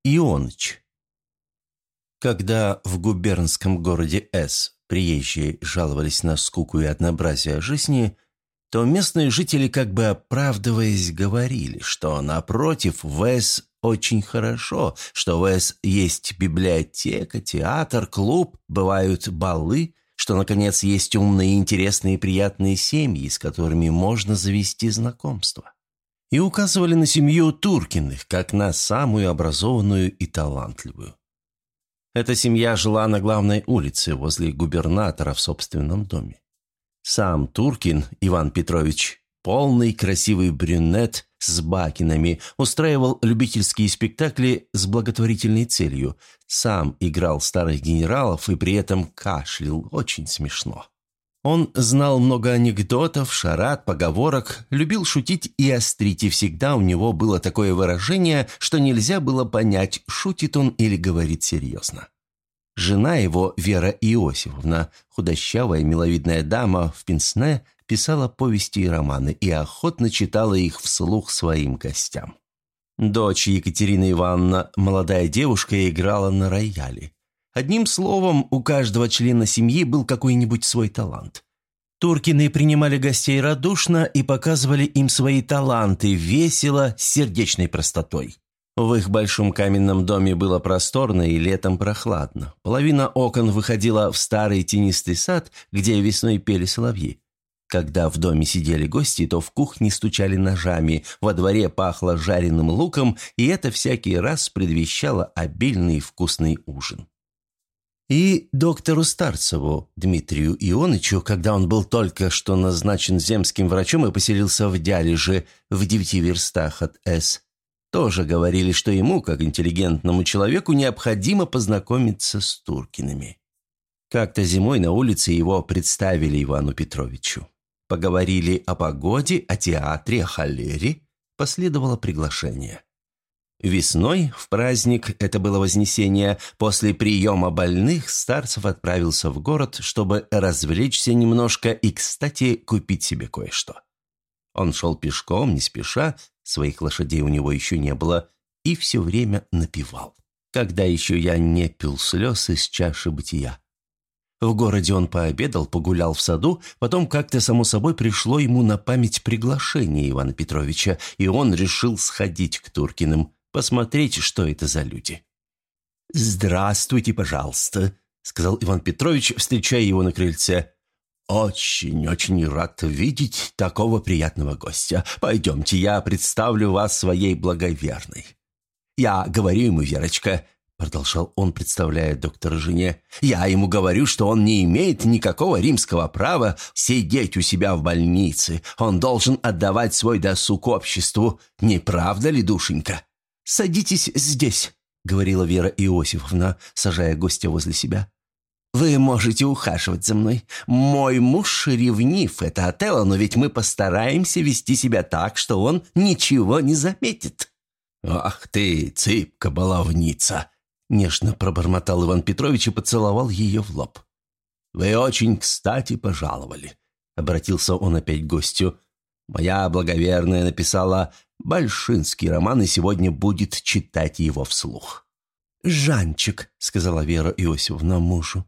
Ионыч. Когда в губернском городе С приезжие жаловались на скуку и однообразие жизни, то местные жители, как бы оправдываясь, говорили, что, напротив, в С очень хорошо, что в С есть библиотека, театр, клуб, бывают балы, что, наконец, есть умные, интересные и приятные семьи, с которыми можно завести знакомство. И указывали на семью Туркиных, как на самую образованную и талантливую. Эта семья жила на главной улице, возле губернатора в собственном доме. Сам Туркин Иван Петрович, полный красивый брюнет с бакинами, устраивал любительские спектакли с благотворительной целью, сам играл старых генералов и при этом кашлял очень смешно. Он знал много анекдотов, шарад, поговорок, любил шутить и острить, и всегда у него было такое выражение, что нельзя было понять, шутит он или говорит серьезно. Жена его, Вера Иосифовна, худощавая миловидная дама в пенсне, писала повести и романы и охотно читала их вслух своим гостям. Дочь Екатерина Ивановна, молодая девушка, играла на рояле. Одним словом, у каждого члена семьи был какой-нибудь свой талант. Туркины принимали гостей радушно и показывали им свои таланты весело, с сердечной простотой. В их большом каменном доме было просторно и летом прохладно. Половина окон выходила в старый тенистый сад, где весной пели соловьи. Когда в доме сидели гости, то в кухне стучали ножами, во дворе пахло жареным луком, и это всякий раз предвещало обильный вкусный ужин. И доктору Старцеву, Дмитрию Ионычу, когда он был только что назначен земским врачом и поселился в Дялеже в 9 верстах от С, тоже говорили, что ему, как интеллигентному человеку, необходимо познакомиться с Туркиными. Как-то зимой на улице его представили Ивану Петровичу. Поговорили о погоде, о театре, о холере. Последовало приглашение. Весной, в праздник, это было Вознесение, после приема больных Старцев отправился в город, чтобы развлечься немножко и, кстати, купить себе кое-что. Он шел пешком, не спеша, своих лошадей у него еще не было, и все время напевал. «Когда еще я не пил слез из чаши бытия». В городе он пообедал, погулял в саду, потом как-то само собой пришло ему на память приглашение Ивана Петровича, и он решил сходить к Туркиным, посмотреть, что это за люди. «Здравствуйте, пожалуйста», — сказал Иван Петрович, встречая его на крыльце. «Очень рад видеть такого приятного гостя. Пойдемте, я представлю вас своей благоверной. Я говорю ему, Верочка», — продолжал он, представляя доктора жене, «я ему говорю, что он не имеет никакого римского права сидеть у себя в больнице. Он должен отдавать свой досуг обществу. Не правда ли, душенька?» «Садитесь здесь», — говорила Вера Иосифовна, сажая гостя возле себя. «Вы можете ухаживать за мной. Мой муж ревнив, это Отелло, но ведь мы постараемся вести себя так, что он ничего не заметит». «Ах ты, цыпка-баловница!» — нежно пробормотал Иван Петрович и поцеловал ее в лоб. «Вы очень кстати пожаловали», — обратился он опять к гостю. «Моя благоверная написала большинский роман и сегодня будет читать его вслух». «Жанчик», — сказала Вера Иосифовна мужу.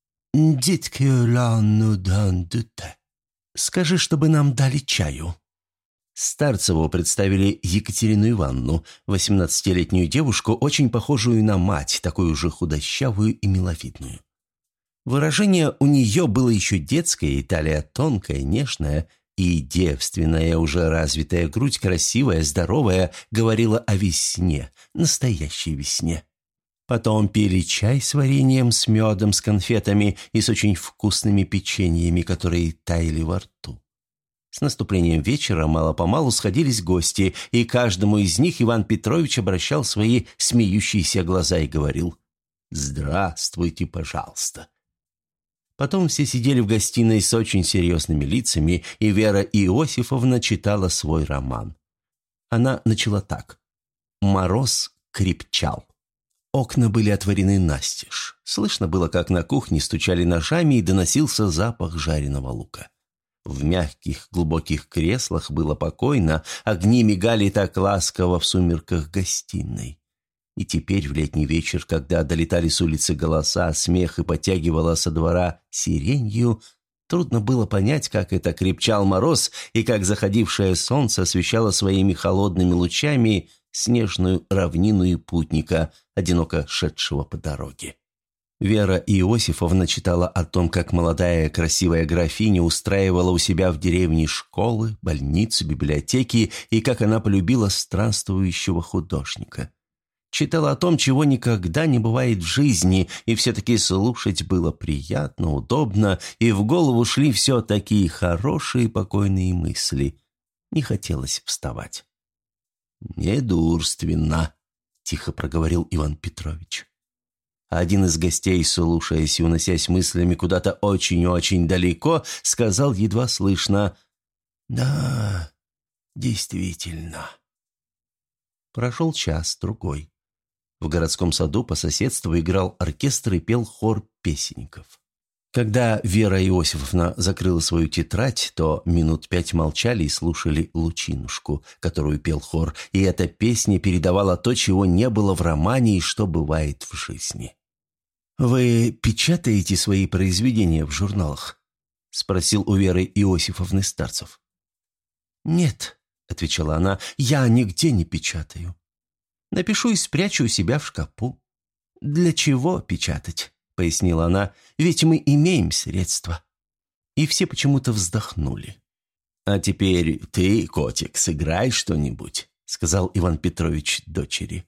«Дитки лану дандуте. Скажи, чтобы нам дали чаю». Старцеву представили Екатерину Ивановну, 18-летнюю девушку, очень похожую на мать, такую же худощавую и миловидную. Выражение у нее было еще детское, и талия тонкая, нежная, и девственная, уже развитая грудь, красивая, здоровая, говорила о весне, настоящей весне. Потом пили чай с вареньем, с медом, с конфетами и с очень вкусными печеньями, которые таяли во рту. С наступлением вечера мало-помалу сходились гости, и каждому из них Иван Петрович обращал свои смеющиеся глаза и говорил «Здравствуйте, пожалуйста». Потом все сидели в гостиной с очень серьезными лицами, и Вера Иосифовна читала свой роман. Она начала так. «Мороз крепчал». Окна были отворены настежь. Слышно было, как на кухне стучали ножами, и доносился запах жареного лука. В мягких глубоких креслах было покойно, огни мигали так ласково в сумерках гостиной. И теперь, в летний вечер, когда долетали с улицы голоса, смех и подтягивала со двора сиренью, трудно было понять, как это крепчал мороз и как заходившее солнце освещало своими холодными лучами снежную равнину и путника, одиноко шедшего по дороге. Вера Иосифовна читала о том, как молодая красивая графиня устраивала у себя в деревне школы, больницы, библиотеки, и как она полюбила странствующего художника. Читала о том, чего никогда не бывает в жизни, и все-таки слушать было приятно, удобно, и в голову шли все такие хорошие покойные мысли. Не хотелось вставать. «Недурственно», – тихо проговорил Иван Петрович. Один из гостей, слушаясь и уносясь мыслями куда-то очень-очень далеко, сказал едва слышно: «Да, действительно». Прошел час-другой. В городском саду по соседству играл оркестр и пел хор песенников. Когда Вера Иосифовна закрыла свою тетрадь, то минут 5 молчали и слушали «Лучинушку», которую пел хор, и эта песня передавала то, чего не было в романе и что бывает в жизни. «Вы печатаете свои произведения в журналах?» – спросил у Веры Иосифовны Старцев. «Нет», – отвечала она, – «я нигде не печатаю. Напишу и спрячу у себя в шкафу». «Для чего печатать?» – пояснила она, – «ведь мы имеем средства». И все почему-то вздохнули. «А теперь ты, котик, сыграй что-нибудь», – сказал Иван Петрович дочери.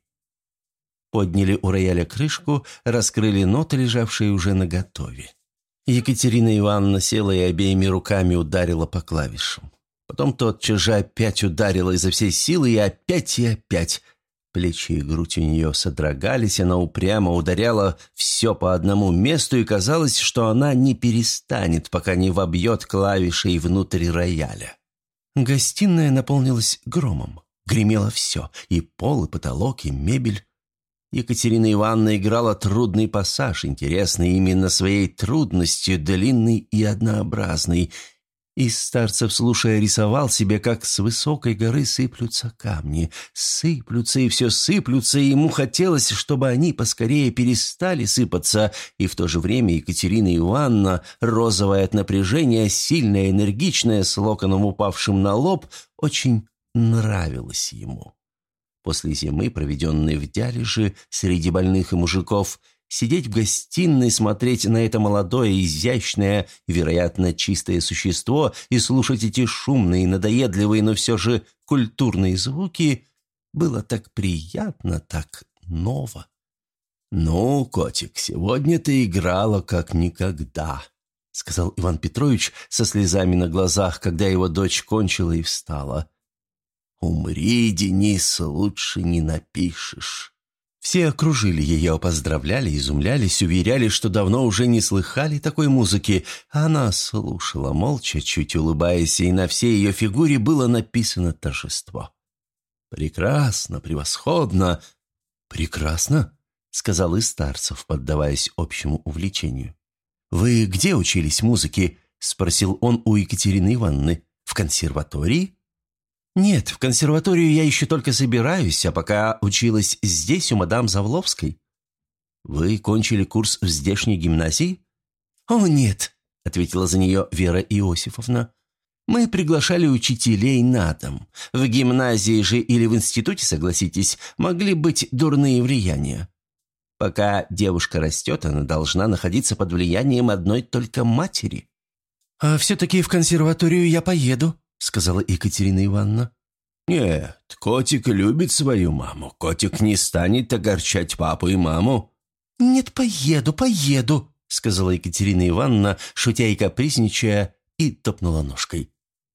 Подняли у рояля крышку, раскрыли ноты, лежавшие уже наготове. Екатерина Ивановна села и обеими руками ударила по клавишам. Потом тотчас же опять ударила изо всей силы и опять. Плечи и грудь у нее содрогались, она упрямо ударяла все по одному месту, и казалось, что она не перестанет, пока не вобьет клавишей внутрь рояля. Гостиная наполнилась громом. Гремело все – и пол, и потолок, и мебель. Екатерина Ивановна играла трудный пассаж, интересный именно своей трудностью, длинный и однообразный. И Старцев, слушая, рисовал себе, как с высокой горы сыплются камни. Сыплются и все сыплются, и ему хотелось, чтобы они поскорее перестали сыпаться. И в то же время Екатерина Ивановна, розовая от напряжения, сильная, энергичная, с локоном упавшим на лоб, очень нравилась ему. После зимы, проведенной в Дялиже среди больных и мужиков, сидеть в гостиной, смотреть на это молодое, изящное, вероятно, чистое существо и слушать эти шумные, надоедливые, но все же культурные звуки было так приятно, так ново. «Ну, котик, сегодня ты играла как никогда», — сказал Иван Петрович со слезами на глазах, когда его дочь кончила и встала. «Умри, Денис, лучше не напишешь». Все окружили ее, поздравляли, изумлялись, уверяли, что давно уже не слыхали такой музыки. Она слушала молча, чуть улыбаясь, и на всей ее фигуре было написано торжество. «Прекрасно, превосходно!» «Прекрасно», — сказал и Старцев, поддаваясь общему увлечению. «Вы где учились музыке?» — спросил он у Екатерины Ивановны. «В консерватории?» «Нет, в консерваторию я еще только собираюсь, а пока училась здесь, у мадам Завловской». «Вы кончили курс в здешней гимназии?» «О, нет», — ответила за нее Вера Иосифовна. «Мы приглашали учителей на дом. В гимназии же или в институте, согласитесь, могли быть дурные влияния. Пока девушка растет, она должна находиться под влиянием одной только матери». «А все-таки в консерваторию я поеду», — сказала Екатерина Ивановна. «Нет, котик любит свою маму. Котик не станет огорчать папу и маму». «Нет, поеду», — сказала Екатерина Ивановна, шутя и капризничая, и топнула ножкой.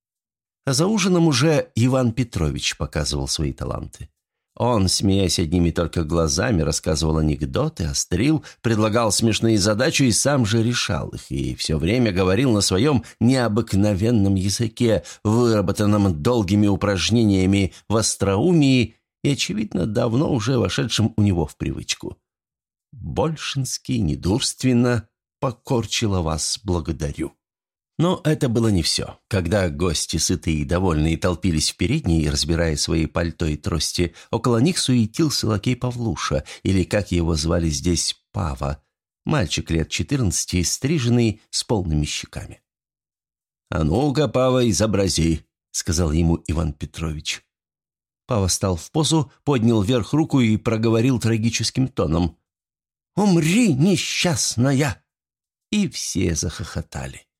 А за ужином уже Иван Петрович показывал свои таланты. Он, смеясь одними только глазами, рассказывал анекдоты, острил, предлагал смешные задачи и сам же решал их, и все время говорил на своем необыкновенном языке, выработанном долгими упражнениями в остроумии и, очевидно, давно уже вошедшем у него в привычку. «Большинский недурственно покорчило вас благодарю». Но это было не все. Когда гости, сытые и довольные, толпились в передней, разбирая свои пальто и трости, около них суетился лакей Павлуша, или, как его звали здесь, Пава, мальчик лет 14, стриженный, с полными щеками. «А ну-ка, Пава, изобрази», — сказал ему Иван Петрович. Пава встал в позу, поднял вверх руку и проговорил трагическим тоном: «Умри, несчастная!» И все захохотали.